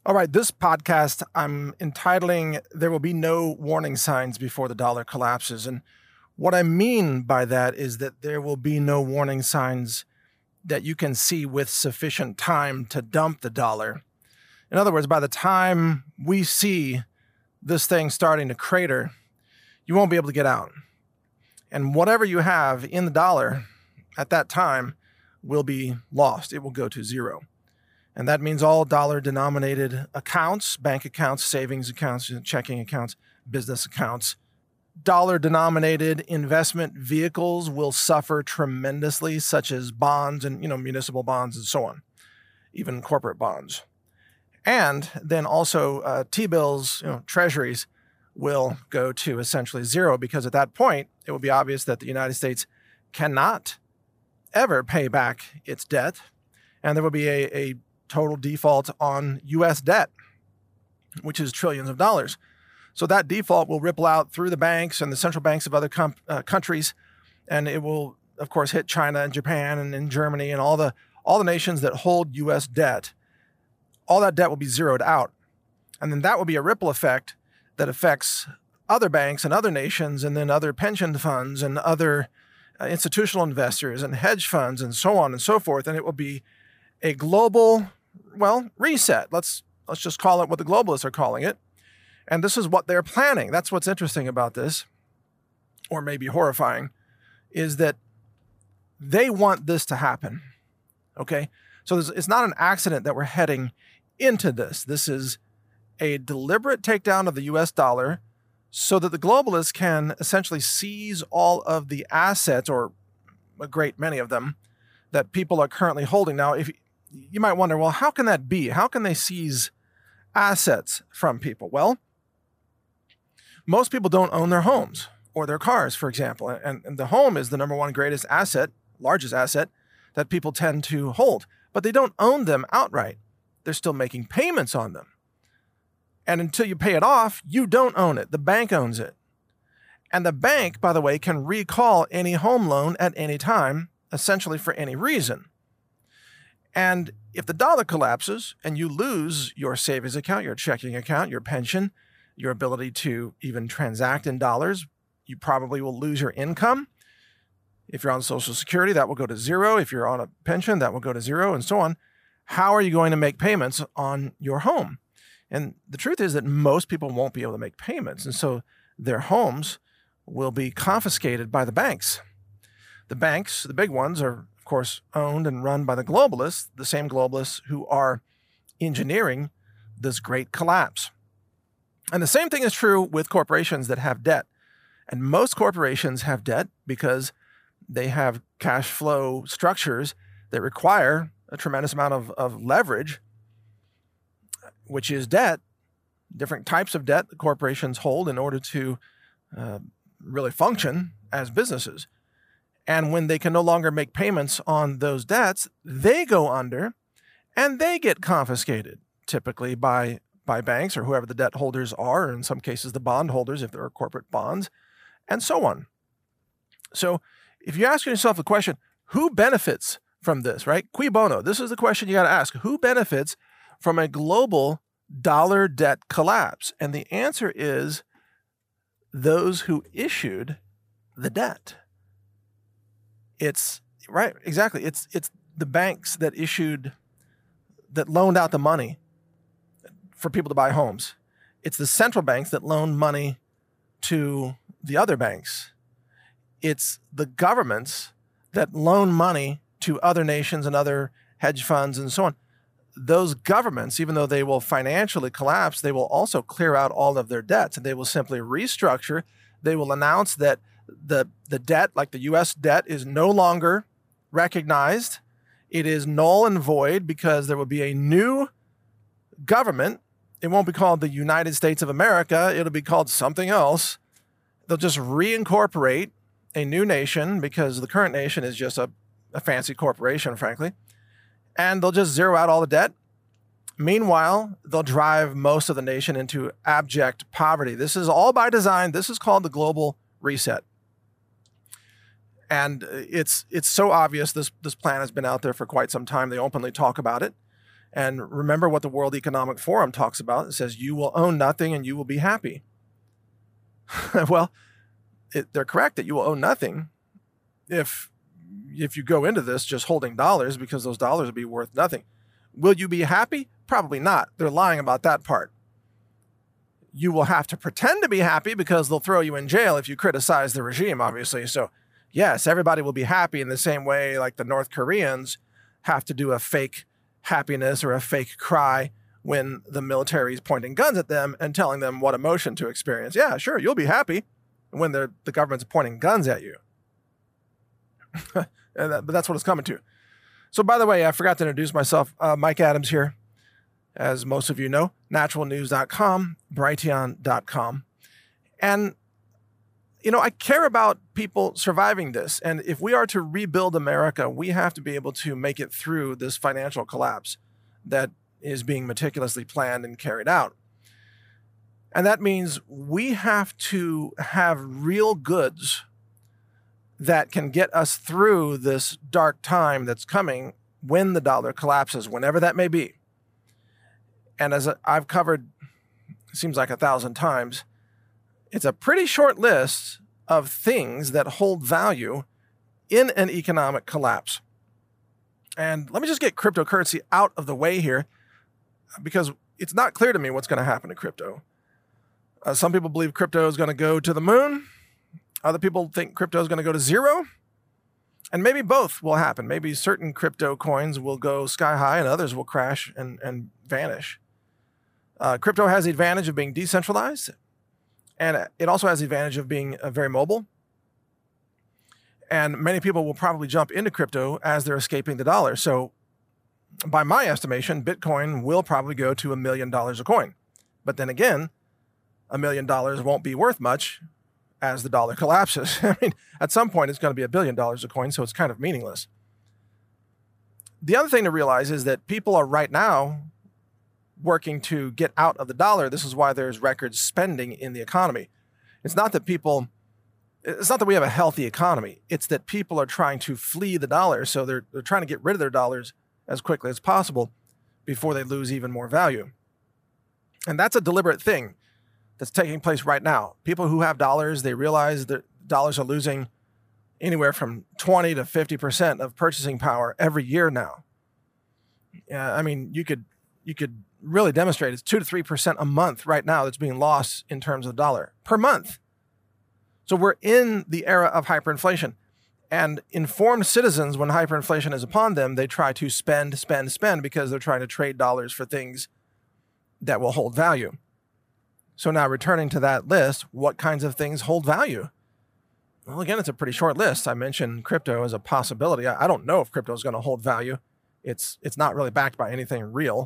All right, this podcast I'm entitling There Will Be No Warning Signs Before the Dollar Collapses. And what I mean by that is that there will be no warning signs that you can see with sufficient time to dump the dollar. In other words, by the time we see this thing starting to crater, you won't be able to get out. And whatever you have in the dollar at that time will be lost. It will go to zero. And that means all dollar-denominated accounts, bank accounts, savings accounts, checking accounts, business accounts, dollar-denominated investment vehicles will suffer tremendously, such as bonds and municipal bonds and so on, even corporate bonds. And then also T-bills, treasuries, will go to essentially zero, because at that point, it will be obvious that the United States cannot ever pay back its debt, and there will be a total default on U.S. debt, which is trillions of dollars. So that default will ripple out through the banks and the central banks of other countries, and it will, of course, hit China and Japan and Germany and all the nations that hold U.S. debt. All that debt will be zeroed out, and then that will be a ripple effect that affects other banks and other nations, and then other pension funds and other institutional investors and hedge funds and so on and so forth, and it will be a global, reset. Let's just call it what the globalists are calling it. And this is what they're planning. That's what's interesting about this, or maybe horrifying, is that they want this to happen. Okay? So it's not an accident that we're heading into this. This is a deliberate takedown of the US dollar so that the globalists can essentially seize all of the assets, or a great many of them, that people are currently holding. Now, if you might wonder, well, how can that be? How can they seize assets from people? Well, most people don't own their homes or their cars, for example. And the home is the number one greatest asset, largest asset, that people tend to hold. But they don't own them outright. They're still making payments on them. And until you pay it off, you don't own it. The bank owns it. And the bank, by the way, can recall any home loan at any time, essentially for any reason. And if the dollar collapses and you lose your savings account, your checking account, your pension, your ability to even transact in dollars, you probably will lose your income. If you're on Social Security, that will go to zero. If you're on a pension, that will go to zero, and so on. How are you going to make payments on your home? And the truth is that most people won't be able to make payments, and so their homes will be confiscated by the banks. The banks, the big ones, are of course, owned and run by the globalists, the same globalists who are engineering this great collapse. And the same thing is true with corporations that have debt. And most corporations have debt because they have cash flow structures that require a tremendous amount of leverage, which is debt, different types of debt that corporations hold in order to really function as businesses. And when they can no longer make payments on those debts, they go under and they get confiscated, typically by banks or whoever the debt holders are, or in some cases the bond holders if there are corporate bonds, and so on. So if you ask yourself the question, who benefits from this, right? Cui bono? This is the question you got to ask. Who benefits from a global dollar debt collapse? And the answer is those who issued the debt. It's right, exactly. It's the banks that loaned out the money for people to buy homes. It's the central banks that loaned money to the other banks. It's the governments that loan money to other nations and other hedge funds and so on. Those governments, even though they will financially collapse, they will also clear out all of their debts, and they will simply restructure. They will announce that the debt, like the U.S. debt, is no longer recognized. It is null and void because there will be a new government. It won't be called the United States of America. It'll be called something else. They'll just reincorporate a new nation because the current nation is just a fancy corporation, frankly. And they'll just zero out all the debt. Meanwhile, they'll drive most of the nation into abject poverty. This is all by design. This is called the global reset. And it's so obvious. This plan has been out there for quite some time. They openly talk about it. And remember what the World Economic Forum talks about. It says you will own nothing and you will be happy. Well, they're correct that you will own nothing if you go into this just holding dollars, because those dollars will be worth nothing. Will you be happy? Probably not. They're lying about that part. You will have to pretend to be happy because they'll throw you in jail if you criticize the regime, obviously. So yes, everybody will be happy in the same way like the North Koreans have to do a fake happiness or a fake cry when the military is pointing guns at them and telling them what emotion to experience. Yeah, sure, you'll be happy when the government's pointing guns at you. But that's what it's coming to. So by the way, I forgot to introduce myself. Mike Adams here, as most of you know, naturalnews.com, Brighteon.com. And, I care about people surviving this. And if we are to rebuild America, we have to be able to make it through this financial collapse that is being meticulously planned and carried out. And that means we have to have real goods that can get us through this dark time that's coming when the dollar collapses, whenever that may be. And as I've covered, it seems like 1,000 times, it's a pretty short list of things that hold value in an economic collapse. And let me just get cryptocurrency out of the way here, because it's not clear to me what's going to happen to crypto. Some people believe crypto is going to go to the moon. Other people think crypto is going to go to zero. And maybe both will happen. Maybe certain crypto coins will go sky high and others will crash and vanish. Crypto has the advantage of being decentralized, and it also has the advantage of being very mobile. And many people will probably jump into crypto as they're escaping the dollar. So by my estimation, Bitcoin will probably go to $1 million a coin. But then again, $1 million won't be worth much as the dollar collapses. I mean, at some point, it's going to be $1 billion a coin, so it's kind of meaningless. The other thing to realize is that people are right now working to get out of the dollar. This is why there's record spending in the economy. It's not that we have a healthy economy. It's that people are trying to flee the dollar. So they're trying to get rid of their dollars as quickly as possible before they lose even more value. And that's a deliberate thing that's taking place right now. People who have dollars, they realize that dollars are losing anywhere from 20 to 50% of purchasing power every year now. I mean, you could really demonstrate it's 2 to 3% a month right now that's being lost in terms of the dollar per month. So we're in the era of hyperinflation. And informed citizens, when hyperinflation is upon them, they try to spend because they're trying to trade dollars for things that will hold value. So now returning to that list, what kinds of things hold value? Well, again, it's a pretty short list. I mentioned crypto as a possibility. I don't know if crypto is going to hold value. It's not really backed by anything real.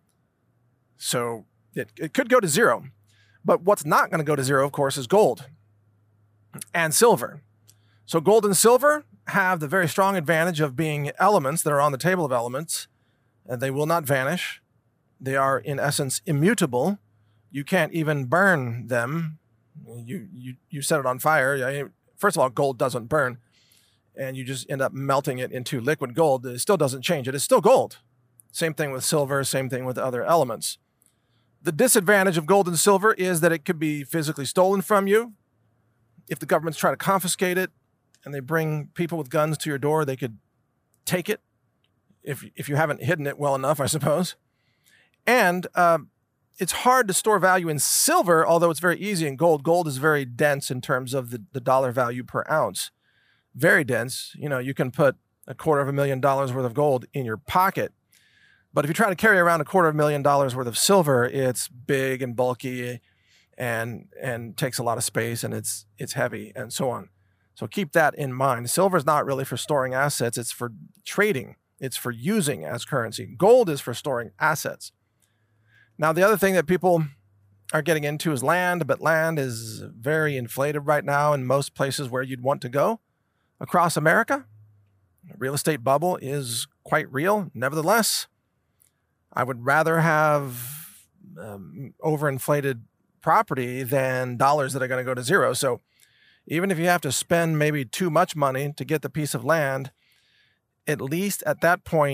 So it could go to zero. But what's not going to go to zero, of course, is gold and silver. So gold and silver have the very strong advantage of being elements that are on the table of elements, and they will not vanish. They are, in essence, immutable. You can't even burn them. You set it on fire. First of all, gold doesn't burn, and you just end up melting it into liquid gold. It still doesn't change. It is still gold. Same thing with silver, same thing with other elements. The disadvantage of gold and silver is that it could be physically stolen from you. If the government's trying to confiscate it and they bring people with guns to your door, they could take it if you haven't hidden it well enough, I suppose. And it's hard to store value in silver, although it's very easy in gold. Gold is very dense in terms of the dollar value per ounce. Very dense. You can put $250,000 worth of gold in your pocket. But if you try to carry around $250,000 worth of silver, it's big and bulky and takes a lot of space, and it's heavy and so on. So keep that in mind. Silver is not really for storing assets. It's for trading. It's for using as currency. Gold is for storing assets. Now, the other thing that people are getting into is land, but land is very inflated right now in most places where you'd want to go across America. The real estate bubble is quite real. Nevertheless, I would rather have overinflated property than dollars that are going to go to zero. So even if you have to spend maybe too much money to get the piece of land, at least at that point,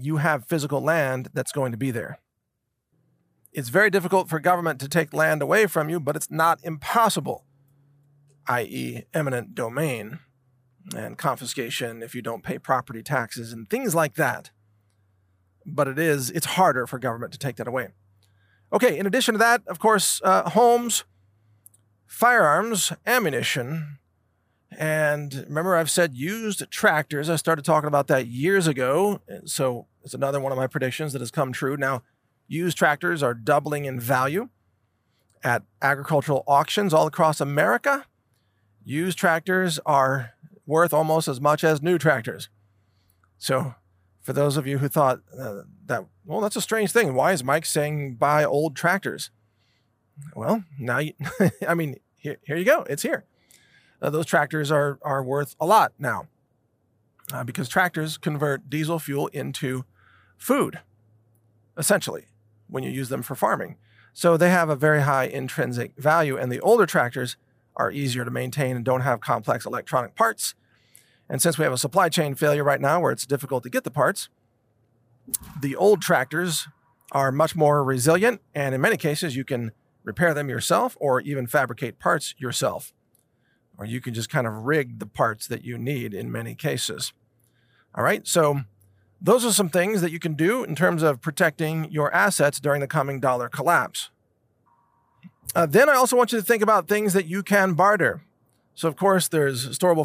you have physical land that's going to be there. It's very difficult for government to take land away from you, but it's not impossible, i.e. eminent domain and confiscation if you don't pay property taxes and things like that. But it's harder for government to take that away. Okay, in addition to that, of course, homes, firearms, ammunition, and remember I've said used tractors. I started talking about that years ago, so it's another one of my predictions that has come true. Now, used tractors are doubling in value at agricultural auctions all across America. Used tractors are worth almost as much as new tractors. So for those of you who thought that's a strange thing. Why is Mike saying buy old tractors? Well, now, here you go. It's here. Those tractors are worth a lot now because tractors convert diesel fuel into food, essentially, when you use them for farming. So they have a very high intrinsic value, and the older tractors are easier to maintain and don't have complex electronic parts. And since we have a supply chain failure right now where it's difficult to get the parts, the old tractors are much more resilient, and in many cases you can repair them yourself or even fabricate parts yourself. Or you can just kind of rig the parts that you need in many cases. All right, so those are some things that you can do in terms of protecting your assets during the coming dollar collapse. Then I also want you to think about things that you can barter. So, of course, there's storable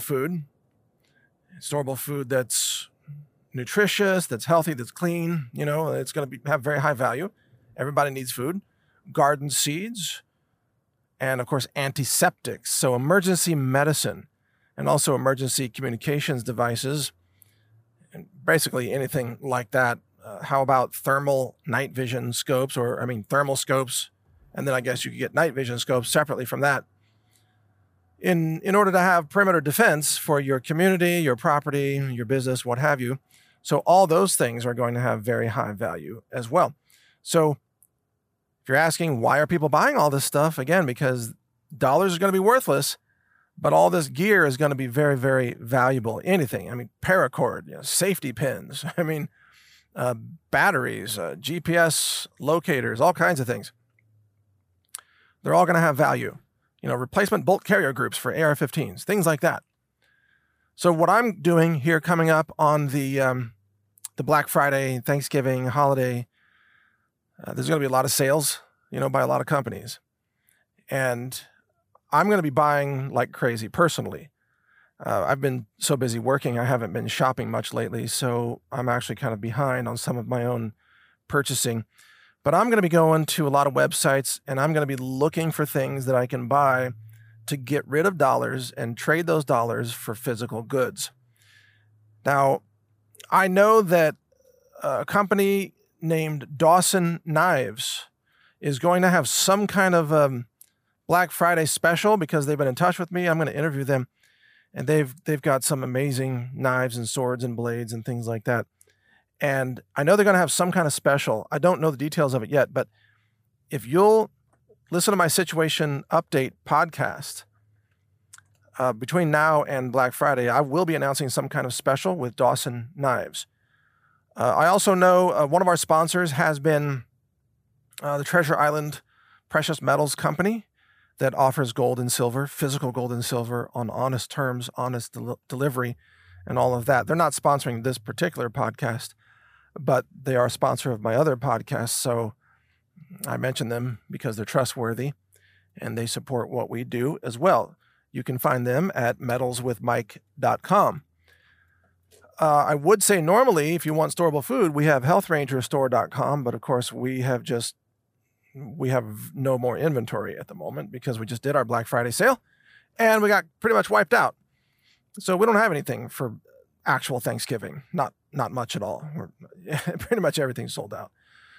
food that's nutritious, that's healthy, that's clean. It's going to have very high value. Everybody needs food. Garden seeds, and of course, antiseptics. So emergency medicine and also emergency communications devices, and basically anything like that. How about thermal night vision scopes, thermal scopes, and then I guess you could get night vision scopes separately from that. In order to have perimeter defense for your community, your property, your business, what have you. So all those things are going to have very high value as well. So if you're asking why are people buying all this stuff, again, because dollars are going to be worthless, but all this gear is going to be very, very valuable. Anything, paracord, safety pins, batteries, GPS locators, all kinds of things. They're all going to have value. Replacement bolt carrier groups for AR-15s, things like that. So what I'm doing here coming up on the Black Friday, Thanksgiving holiday, there's going to be a lot of sales, by a lot of companies. And I'm going to be buying like crazy personally. I've been so busy working, I haven't been shopping much lately, so I'm actually kind of behind on some of my own purchasing. But I'm going to be going to a lot of websites, and I'm going to be looking for things that I can buy to get rid of dollars and trade those dollars for physical goods. Now, I know that a company named Dawson Knives is going to have some kind of Black Friday special because they've been in touch with me. I'm going to interview them, and they've got some amazing knives and swords and blades and things like that. And I know they're going to have some kind of special. I don't know the details of it yet, but if you'll listen to my Situation Update podcast, between now and Black Friday, I will be announcing some kind of special with Dawson Knives. I also know one of our sponsors has been the Treasure Island Precious Metals Company that offers gold and silver, physical gold and silver on honest terms, honest delivery, and all of that. They're not sponsoring this particular podcast, but they are a sponsor of my other podcasts, so I mention them because they're trustworthy and they support what we do as well. You can find them at metalswithmike.com. I would say normally, if you want storable food, we have healthrangerstore.com, but of course we have no more inventory at the moment because we just did our Black Friday sale and we got pretty much wiped out. So we don't have anything for actual Thanksgiving. Not much at all. Pretty much everything's sold out.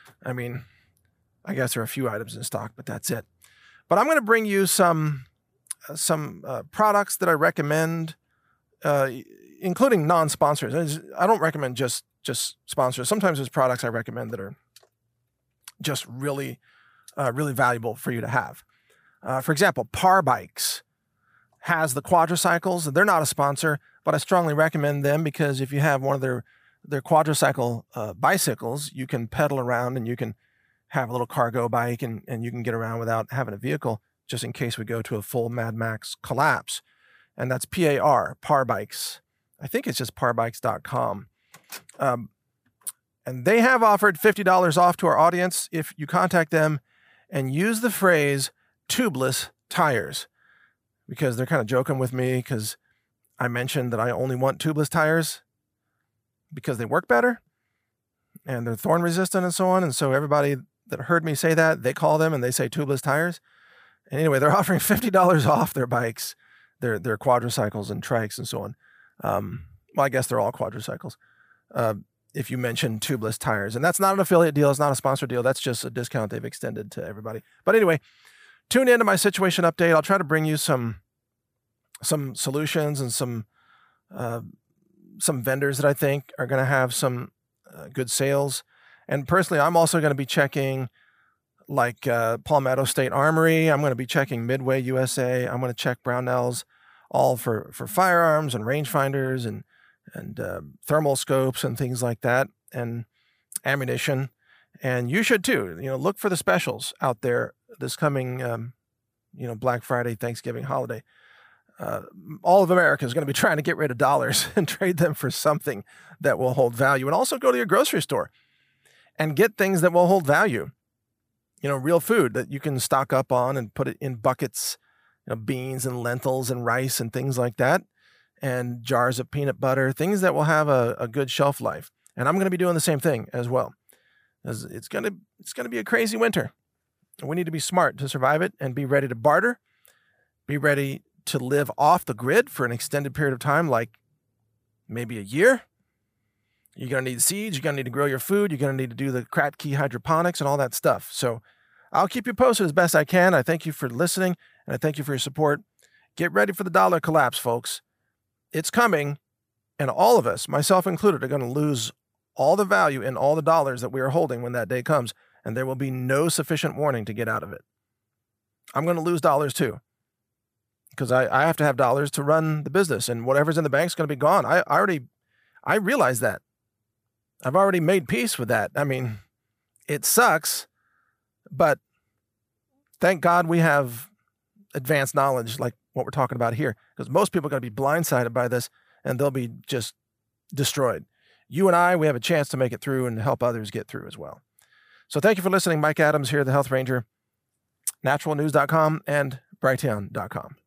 I guess there are a few items in stock, but that's it. But I'm going to bring you some products that I recommend, including non-sponsors. I don't recommend just sponsors. Sometimes there's products I recommend that are just really valuable for you to have. For example, Par Bikes has the quadricycles. They're not a sponsor, but I strongly recommend them because if you have one of their they're quadricycle bicycles. You can pedal around and you can have a little cargo bike and you can get around without having a vehicle, just in case we go to a full Mad Max collapse. And that's PAR Bikes. I think it's just parbikes.com. And they have offered $50 off to our audience if you contact them and use the phrase tubeless tires, because they're kind of joking with me because I mentioned that I only want tubeless tires because they work better and they're thorn resistant and so on. And so everybody that heard me say that, they call them and they say tubeless tires. And anyway, they're offering $50 off their bikes, their quadricycles and trikes and so on. Well, I guess they're all quadricycles. If you mention tubeless tires. And that's not an affiliate deal. It's not a sponsored deal. That's just a discount they've extended to everybody. But anyway, tune into my situation update. I'll try to bring you some solutions and some vendors that I think are going to have some good sales. And personally, I'm also going to be checking like Palmetto State Armory. I'm going to be checking Midway USA. I'm going to check Brownells, all for firearms and rangefinders and thermal scopes and things like that, and ammunition. And you should too. Look for the specials out there this coming, Black Friday, Thanksgiving holiday. All of America is going to be trying to get rid of dollars and trade them for something that will hold value. And also go to your grocery store and get things that will hold value. Real food that you can stock up on and put it in buckets, beans and lentils and rice and things like that, and jars of peanut butter, things that will have a good shelf life. And I'm going to be doing the same thing as well. As it's going to be a crazy winter. We need to be smart to survive it and be ready to barter, be ready to live off the grid for an extended period of time, like maybe a year. You're going to need seeds. You're going to need to grow your food. You're going to need to do the Kratky hydroponics and all that stuff. So I'll keep you posted as best I can. I thank you for listening, and I thank you for your support. Get ready for the dollar collapse, folks. It's coming, and all of us, myself included, are going to lose all the value in all the dollars that we are holding when that day comes, and there will be no sufficient warning to get out of it. I'm going to lose dollars too, because I have to have dollars to run the business, and whatever's in the bank is going to be gone. I realize that. I've already made peace with that. I mean, it sucks, but thank God we have advanced knowledge like what we're talking about here, because most people are going to be blindsided by this and they'll be just destroyed. You and I, we have a chance to make it through and help others get through as well. So thank you for listening. Mike Adams here, the Health Ranger, naturalnews.com and Brighteon.com.